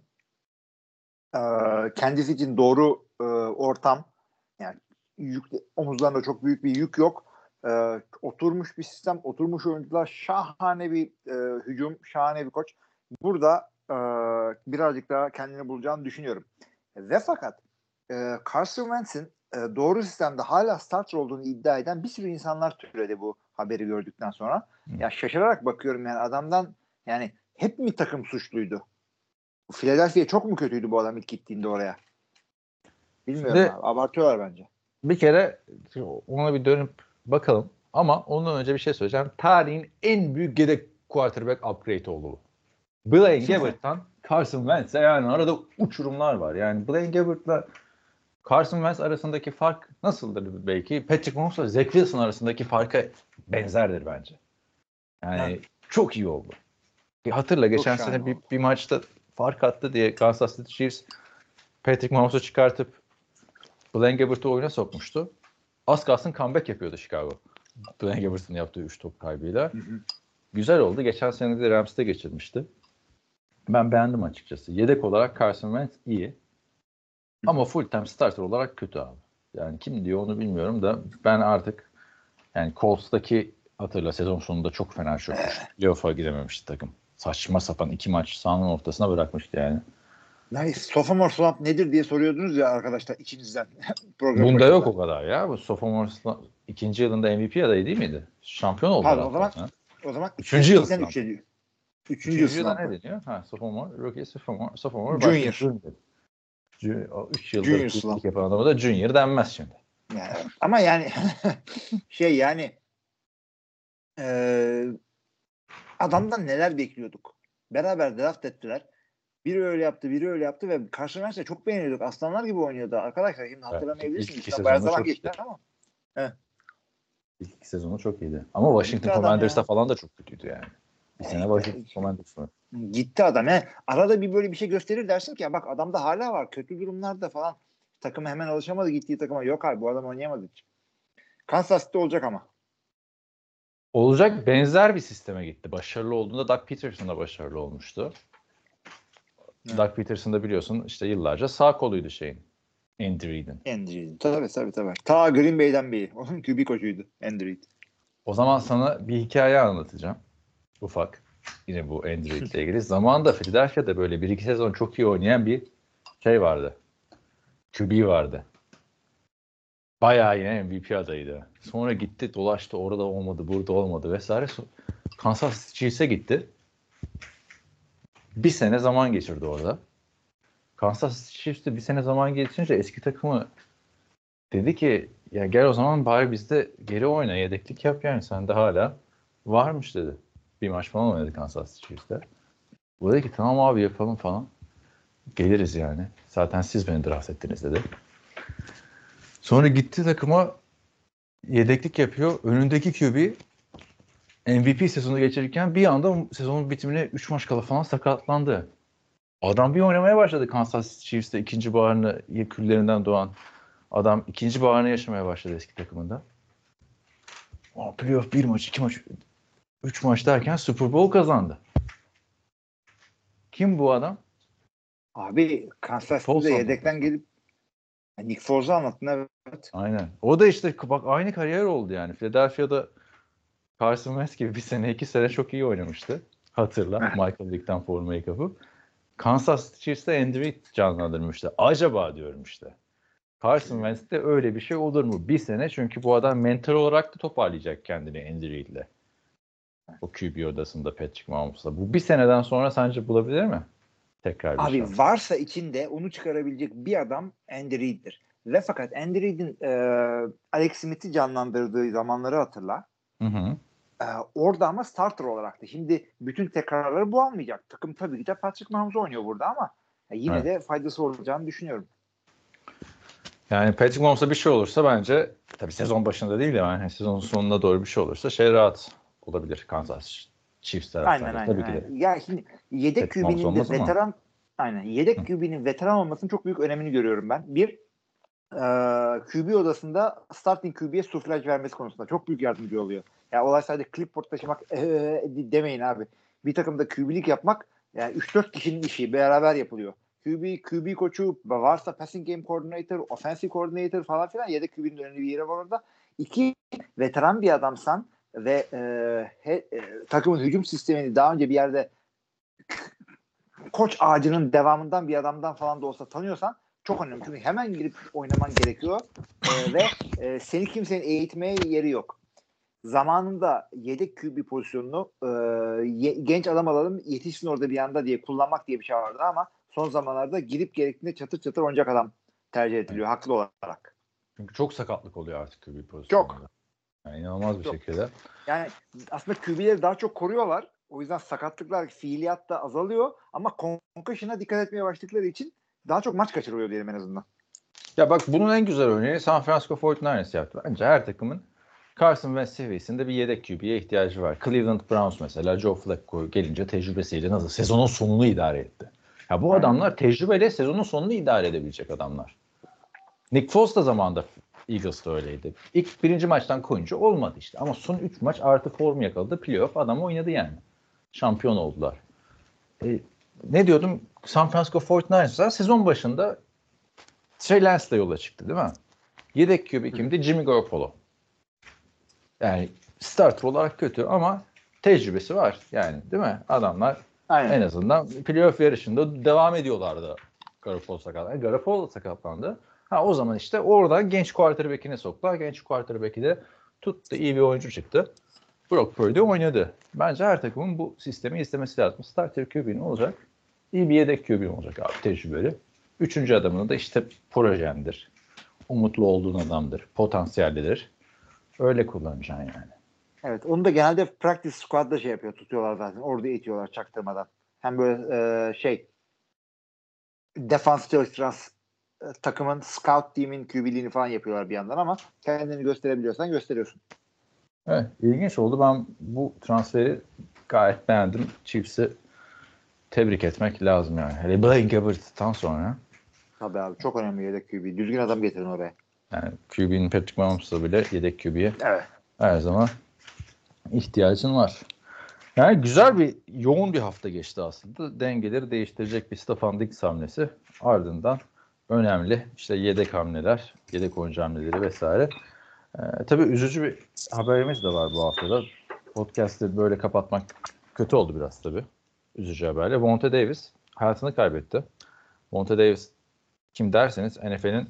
Kendisi için doğru ortam. Yani omuzlarında çok büyük bir yük yok. Oturmuş bir sistem, oturmuş oyuncular, şahane bir hücum, şahane bir koç. Burada birazcık daha kendini bulacağını düşünüyorum. Ve fakat Carson Wentz'in doğru sistemde hala starter olduğunu iddia eden bir sürü insanlar türedi bu haberi gördükten sonra. Ya şaşırarak bakıyorum yani adamdan yani hep mi takım suçluydu? Philadelphia çok mu kötüydü bu adam ilk gittiğinde oraya? Bilmiyorum abi. Abartıyorlar bence. Bir kere ona bir dönüp bakalım. Ama ondan önce bir şey söyleyeceğim. Tarihin en büyük yedek quarterback upgrade oldu bu. Blaine Gabbert'tan Carson Wentz'e yani arada uçurumlar var. Yani Blaine Gabbert'la Carson Wentz arasındaki fark nasıldır belki? Patrick Mahomes'la Zach Wilson arasındaki farka benzerdir bence. Yani çok iyi oldu. Hatırla geçen sene bir maçta fark attı diye Kansas City Chiefs Patrick Mahomes'u çıkartıp Blaine Gabbert'ı oyuna sokmuştu. Az kalsın comeback yapıyordu Chicago. Blaine Gabbert'ın yaptığı 3 top kaybıyla. Güzel oldu. Geçen sene de Rams'te geçirmişti. Ben beğendim açıkçası. Yedek olarak Carson Wentz iyi. Ama full time starter olarak kötü abi. Yani kim diyor onu bilmiyorum da ben artık yani Colts'taki hatırla sezon sonunda çok fena çökmüş. Playoff'a gidememişti takım. Saçma sapan 2 maç sahanın ortasına bırakmıştı yani. Sophomore slump nedir diye soruyordunuz ya arkadaşlar içinizden. Bunda başında. Yok o kadar ya. Bu sophomore slump 2. yılında MVP adayı değil miydi? Şampiyon oldu. O zaman 3. yıl slump. 3. yılda ne deniyor? Sophomore, rookie, sophomore, junior. 3 yıldır yapan adama da junior denmez şimdi. Yani, ama yani adamdan neler bekliyorduk? Beraber draft ettiler. Biri öyle yaptı, biri öyle yaptı ve Carson Wentz'e çok beğeniyorduk. Aslanlar gibi oynuyordu. Arkadaşlar şimdi hatırlamayabilirsiniz. Evet, bayağı zaman geçti ama. İlk 2 sezonu çok iyiydi. Ama Washington Commanders'ta falan da çok kötüydü yani. Bir sene Washington Commanders'ta. Gitti adam. Arada bir böyle bir şey gösterir dersin ki ya bak adamda hala var. Kötü durumlarda falan. Takıma hemen alışamadı gittiği takıma. Yok abi bu adam oynayamadı hiç. Kansas City olacak ama. Olacak benzer bir sisteme gitti. Başarılı olduğunda Doug Peterson da başarılı olmuştu. Evet. Doug Peterson da biliyorsun işte yıllarca sağ koluydu Andy Reid'in. Tabii. Ta Green Bay'den beri. Onun QB koçuydu Andy Reid. O zaman sana bir hikaye anlatacağım. Ufak. Yine bu Andy Reid'le ilgili. Zamanında Philadelphia'da böyle 1-2 sezon çok iyi oynayan bir vardı. QB vardı. Bayağı yine MVP adayıydı. Sonra gitti dolaştı orada olmadı burada olmadı vesaire. Kansas City Chiefs'e gitti. Bir sene zaman geçirdi orada. Kansas City Chiefs'te bir sene zaman geçirince eski takımı dedi ki ya gel o zaman bari bizde geri oyna yedeklik yap yani sende hala varmış dedi. Bir maç falan oynadı Kansas City Chiefs'te. Bu dedi ki tamam abi yapalım falan. Geliriz yani. Zaten siz beni draft ettiniz dedi. Sonra gitti takıma yedeklik yapıyor. Önündeki QB MVP sezonu geçirirken bir anda sezonun bitimine 3 maç kala falan sakatlandı. Adam bir oynamaya başladı Kansas Chiefs'te ikinci baharını küllerinden doğan adam ikinci baharını yaşamaya başladı eski takımında. Playoff 1 maç, 2 maç, 3 maç derken Super Bowl kazandı. Kim bu adam? Abi Kansas City'de yedekten gelip Nick Foles'u anlattın, evet. Aynen. O da işte bak aynı kariyer oldu yani. Philadelphia'da Carson Wentz gibi bir sene 2 sene çok iyi oynamıştı. Hatırla. Michael Vick'ten formayı kapıp. Kansas City Chiefs'te Andy Reid canlandırmıştı. Acaba diyorum işte. Carson Wentz'te öyle bir şey olur mu? Bir sene, çünkü bu adam mentor olarak da toparlayacak kendini Andy Reid'le. O QB odasında Patrick Mahomes'la. Bu bir seneden sonra sence bulabilir mi? Tekrar bir Abi şans. varsa içinde onu çıkarabilecek bir adam Andy Reid'dir. Ve fakat Andy Reid'in Alex Smith'i canlandırdığı zamanları hatırla. Hı. Orada ama starter olaraktı. Şimdi bütün tekrarları bu almayacak. Takım tabii ki de Patrick Mahomes oynuyor burada ama yine Evet. de faydası olacağını düşünüyorum. Yani Patrick Mahomes'a bir şey olursa bence, tabii sezon başında değil de yani sezonun sonuna doğru bir şey olursa rahat olabilir Kansas Chiefs taraftarı. Aynen. Tabii ki de. Ya şimdi yedek Patrick Mahomes QB'nin de olmaz ama. veteran yedek QB'nin veteran olmasının çok büyük önemini görüyorum ben. Bir QB odasında starting QB'ye suflaj vermesi konusunda çok büyük yardımcı oluyor. Yani olay sadece clipboard taşımak demeyin abi. Bir takımda QB'lik yapmak yani 3-4 kişinin işi beraber yapılıyor. QB koçu varsa passing game coordinator, offensive coordinator falan filan, yedek QB'nin önemli bir yeri var orada. 2, veteran bir adamsan ve takımın hücum sistemini daha önce bir yerde koç ağacının devamından bir adamdan falan da olsa tanıyorsan çok önemli. Çünkü hemen girip oynaman gerekiyor ve seni kimsenin eğitmeye yeri yok. Zamanında yedek QB pozisyonunu genç adam alalım yetişsin orada bir anda diye kullanmak diye bir şey vardı ama son zamanlarda girip gerektiğinde çatır çatır oynayacak adam tercih ediliyor haklı olarak. Çünkü çok sakatlık oluyor artık QB pozisyonunda. Çok. Yani inanılmaz bir şekilde. Yani aslında QB'leri daha çok koruyorlar. O yüzden sakatlıklar, fiiliyat da azalıyor ama concussion'a dikkat etmeye başladıkları için daha çok maç kaçırıyor diyelim en azından. Ya bak, bunun en güzel örneği San Francisco 49ers yaptı. Bence her takımın Carson Wentz seviyesinde bir yedek QB'ye ihtiyacı var. Cleveland Browns mesela Joe Flacco gelince tecrübesiyle nasıl sezonun sonunu idare etti. Ya bu adamlar tecrübeyle sezonun sonunu idare edebilecek adamlar. Nick Foles da zamanında Eagles'da öyleydi. İlk birinci maçtan koyunca olmadı işte. Ama son 3 maç artı form yakaladı. Playoff adam oynadı yani. Şampiyon oldular. Ne diyordum? San Francisco 49ers'lar sezon başında Trey Lance'la yola çıktı değil mi? Yedek QB kimdi? Jimmy Garoppolo. Yani starter olarak kötü ama tecrübesi var yani, değil mi? Adamlar en azından playoff yarışında devam ediyorlardı. Garoppolo sakatlandı. O zaman işte oradan genç quarterback'ine soktular. Genç quarterback'i de tuttu. İyi bir oyuncu çıktı. Brock Purdy oynadı. Bence her takımın bu sistemi istemesi lazım. Starter QB'nin olacak. İyi bir yedek QB'nin olacak abi, tecrübeli. Üçüncü adamını da işte projendir. Umutlu olduğun adamdır. Potansiyellidir. Öyle kullanacaksın yani. Evet. Onu da genelde practice squad'da yapıyor. Tutuyorlar zaten. Orada itiyorlar çaktırmadan. Hem böyle defans çalıştıran takımın scout team'in QB'liğini falan yapıyorlar bir yandan ama kendini gösterebiliyorsan gösteriyorsun. Evet. İlginç oldu. Ben bu transferi gayet beğendim. Chiefs'i tebrik etmek lazım yani. Hele Blaine Gabbert'tan sonra. Tabii abi. Çok önemli yedek QB. Düzgün adam getirin oraya. Yani QB'nin Patrick Mahomes'la bile yedek QB'ye her zaman ihtiyacın var. Yani güzel bir, yoğun bir hafta geçti aslında. Dengeleri değiştirecek bir Stefan Diggs hamlesi. Ardından önemli işte yedek hamleler, yedek oyuncu hamleleri vesaire. Tabii üzücü bir haberimiz de var bu haftada. Podcast'ı böyle kapatmak kötü oldu biraz tabii. Üzücü haberle. Vontae Davis hayatını kaybetti. Vontae Davis kim derseniz NFL'in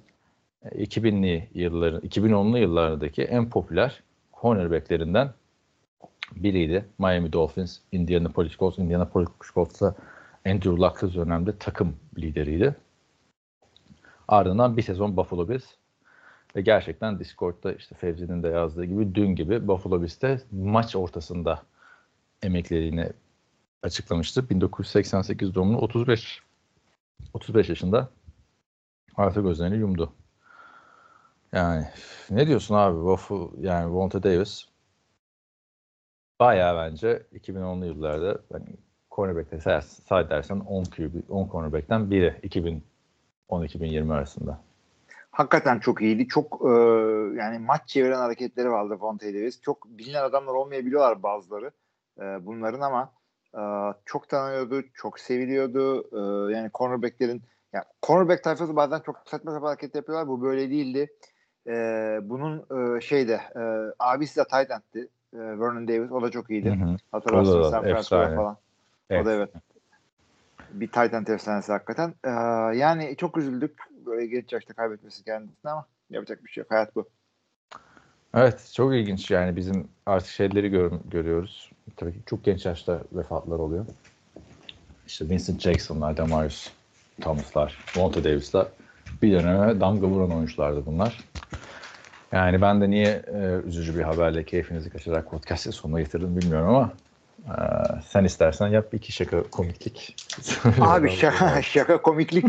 2010'lu yıllardaki en popüler cornerbacklerinden biriydi. Miami Dolphins, Indianapolis Colts'ta Andrew Luck'lı dönemde takım lideriydi. Ardından bir sezon Buffalo Bills ve gerçekten Discord'da işte Fevzi'nin de yazdığı gibi dün gibi Buffalo Bills'te maç ortasında emekliliğini açıklamıştı. 1988 doğumlu 35 yaşında artık gözlerini yumdu. Yani ne diyorsun abi? Vontae Davis bayağı bence 2010'lu yıllarda hani cornerback'te say dersen 10 cornerback'ten biri 2010-2020 arasında. Hakikaten çok iyiydi. Çok yani maç çeviren hareketleri vardı Vontae Davis. Çok bilinen adamlar olmayabiliyorlar bazıları bunların ama çok tanınıyordu, çok seviliyordu. Yani cornerback'lerin cornerback tayfası bazen çok saçma sapan hareket yapıyorlar. Bu böyle değildi. Bunun abisi de tight end'ti. Vernon Davis. O da çok iyiydi. Hı. Hatırlarsınız O San da Francisco'da efsane. falan. O da evet. Bir tight end efsanesi hakikaten. Yani çok üzüldük. Böyle genç yaşta kaybetmesi kendisine ama yapacak bir şey yok. Hayat bu. Evet, çok ilginç yani bizim artık şeyleri görüyoruz. Tabii ki çok genç yaşta vefatlar oluyor. İşte Vincent Jackson'lar, Demarius Thomas'lar, Vontae Davis'ler bir döneme damga vuran oyunculardı bunlar. Yani ben de niye üzücü bir haberle keyfinizi kaçırarak podcast'ın sonuna getirdim bilmiyorum ama sen istersen yap iki şaka komiklik. Abi şaka komiklik.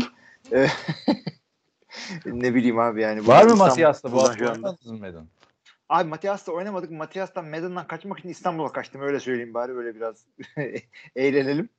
Ne bileyim abi yani. Var mı Matias'ta bu hafta oynamadınız mı Madden? Abi Matias'ta oynamadık. Matias'tan Madden'dan kaçmak için İstanbul'a kaçtım. Öyle söyleyeyim bari. Böyle biraz eğlenelim.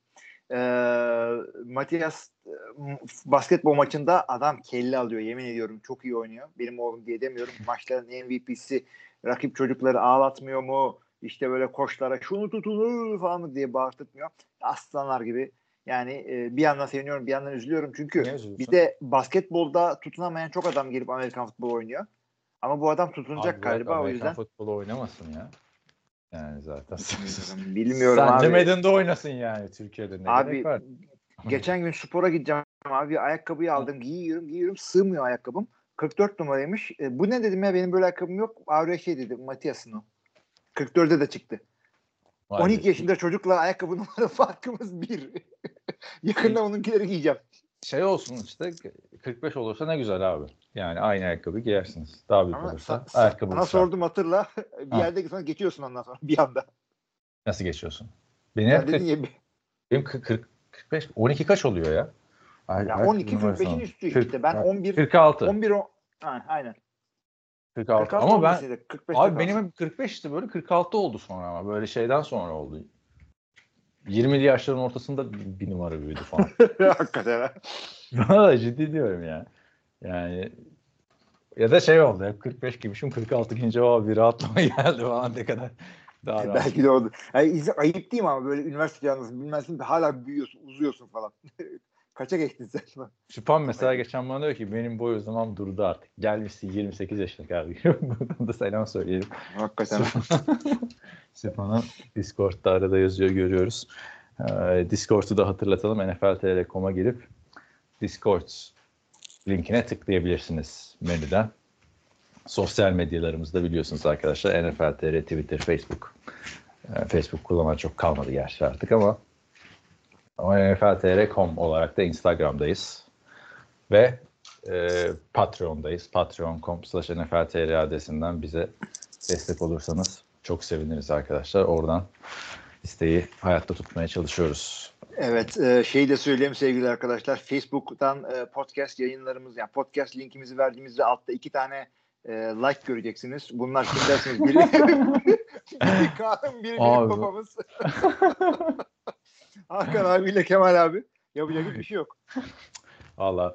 Matias basketbol maçında adam kelle alıyor. Yemin ediyorum çok iyi oynuyor. Benim oğlum diye demiyorum. Maçların MVP'si rakip çocukları ağlatmıyor mu? İşte böyle koçlara şunu tutun falan diye bağırtmıyor. Aslanlar gibi. Yani bir yandan seviniyorum bir yandan üzülüyorum. Çünkü bizde basketbolda tutunamayan çok adam gelip Amerikan futbolu oynuyor. Ama bu adam tutunacak abi galiba Amerikan o yüzden. futbolu oynamasın ya. Yani zaten. Bilmiyorum Sence abi. Madden'da oynasın yani Türkiye'de ne abi, gerek var? Geçen gün spora gideceğim abi. Ayakkabıyı aldım. Giyiyorum. Sığmıyor ayakkabım. 44 numaraymış. Bu ne dedim ya benim böyle ayakkabım yok. Ağrıya dedi. Matias'ın o. 44'e de çıktı. Vay 12 be. yaşında çocukla ayakkabı numara farkımız bir. Yakında onunkileri giyeceğim. Şey olsun işte 45 olursa ne güzel abi. Yani aynı ayakkabı giyersiniz. Daha büyük Ama olursa ayakkabı sana sordum hatırla. Bir Ha. yerde sonra geçiyorsun ondan sonra bir anda. Nasıl geçiyorsun? Benim Sen hep dedin ya. benim 45 12 kaç oluyor ya? Ya 12 45'in üstü işte. Ben 11 46. 11 aynen. 46. 46 Ama ben 45'te abi kalsın. benim hep 45'ti böyle 46 oldu sonra ama böyle şeyden sonra oldu. 20'li yaşların ortasında bir numara büyüdü falan. Hakikaten ha. Valla ciddi diyorum ya. Yani ya da şey oldu hep 45 gibiymişim 46 giyince bir rahatlama geldi falan ne kadar daha rahat. Belki de oldu. Yani ayıp değil mi ama böyle üniversite yalnız bilmezsin de hala büyüyorsun, uzuyorsun falan. Kaça geçtin sen? Süpan mesela geçen bana diyor ki benim boy uzamam durdu artık. Gelmişsin 28 yaşına kardeşim. Buradan da selam söyleyelim. Hakikaten. Süpan'ın Discord'da arada yazıyor görüyoruz. Discord'u da hatırlatalım. NFL.com.'a girip Discord linkine tıklayabilirsiniz menüden. Sosyal medyalarımızda biliyorsunuz arkadaşlar. NFL.tr, Twitter, Facebook. Facebook kullanan çok kalmadı gerçi artık ama NFL.tr.com olarak da Instagram'dayız. Ve Patreon'dayız. Patreon.com/NFL.tr adresinden bize destek olursanız çok seviniriz arkadaşlar. Oradan listeyi hayatta tutmaya çalışıyoruz. Evet, şeyi de söyleyeyim sevgili arkadaşlar. Facebook'tan podcast yayınlarımız, yani podcast linkimizi verdiğimizde altta 2 tane like göreceksiniz. Bunlar kim dersiniz? Biri Kaan'ın, biri benim babamız. Hakan abiyle Kemal abi. Yapacak bir şey yok. Valla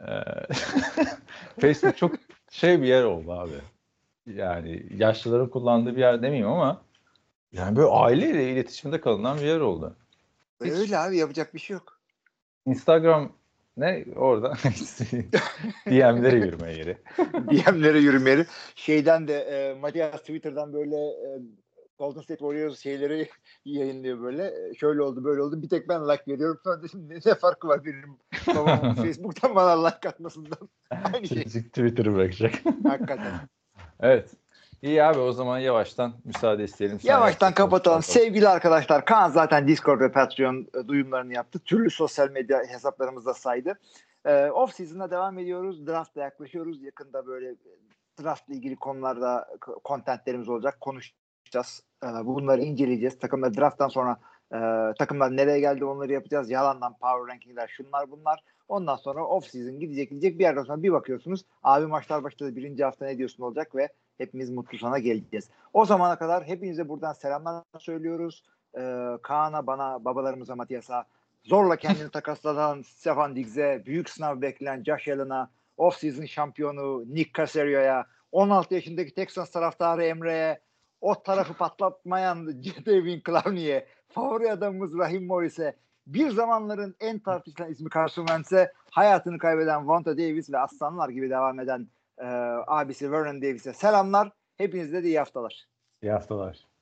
Facebook çok şey bir yer oldu abi. Yani yaşlıların kullandığı bir yer demeyeyim ama yani böyle aileyle iletişimde kalınan bir yer oldu. Öyle abi, yapacak bir şey yok. Instagram ne orada? DM'lere yürüme yeri. DM'lere yürüme yeri. Şeyden de Matias Twitter'dan böyle Golden State Warriors şeyleri yayınlıyor böyle. Şöyle oldu böyle oldu. Bir tek ben like veriyorum. Sonra dedim ne farkı var benim babamın Facebook'tan bana like atmasından. Aynı şey. Twitter'ı bırakacak. Hakikaten. Evet. İyi abi o zaman yavaştan müsaade isteyelim. Yavaştan kapatalım. Sevgili arkadaşlar, Kaan zaten Discord ve Patreon duyumlarını yaptı. Türlü sosyal medya hesaplarımızda saydı. Off season'a devam ediyoruz. Draft'la yaklaşıyoruz. Yakında böyle draft'la ilgili konularda contentlerimiz olacak. Konuşacağız. Bunları inceleyeceğiz. Takımlar draft'tan sonra takımlar nereye geldi onları yapacağız. Yalandan power rankingler şunlar bunlar. Ondan sonra off season gidecek bir yerden sonra bir bakıyorsunuz. Abi maçlar başladı. 1. hafta ne diyorsun olacak ve hepimiz mutlu sana geleceğiz. O zamana kadar hepinize buradan selamlar söylüyoruz. Kaan'a, bana, babalarımıza, Matias'a, zorla kendini takaslanan Stefan Diggs'e, büyük sınav bekleyen Josh Allen'a, off-season şampiyonu Nick Caserio'ya, 16 yaşındaki Texans taraftarı Emre'ye, o tarafı patlatmayan Jadavion Clowney'e, favori adamımız Raheem Morris'e, bir zamanların en tartışılan ismi Carson Wentz'e, hayatını kaybeden Vonta Davis ve aslanlar gibi devam eden abisi Vernon Davis'e selamlar. Hepinize de iyi haftalar. İyi haftalar.